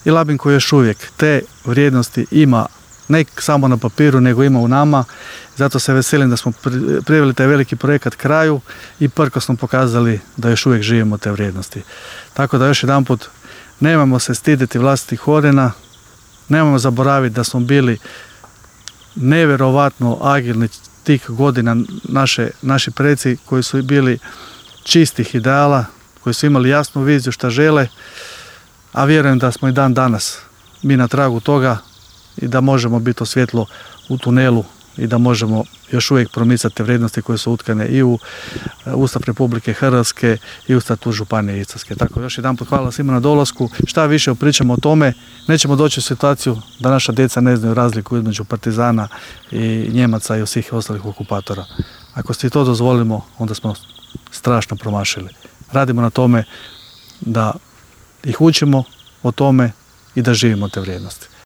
i Labinko još uvijek te vrijednosti ima, ne samo na papiru, nego ima u nama. Zato se veselim da smo priveli taj veliki projekat kraju i prkosno pokazali da još uvijek živimo te vrijednosti. Tako da još jedanput, nemojmo se stiditi vlastitih korijena, nemojmo zaboraviti da smo bili nevjerovatno agilni tih godina, naši preci koji su bili čistih ideala, koji su imali jasnu viziju šta žele, a vjerujem da smo i dan danas mi na tragu toga i da možemo biti svjetlo u tunelu i da možemo još uvijek promicati te vrijednosti koje su utkane i u Ustav Republike Hrvatske i u Statut Županije Istarske. Tako još jedanput hvala svima na dolasku. Šta više pričamo o tome, nećemo doći u situaciju da naša djeca ne znaju razliku između partizana i Njemaca i svih ostalih okupatora. Ako si to dozvolimo, onda smo strašno promašili. Radimo na tome da ih učimo o tome i da živimo te vrijednosti.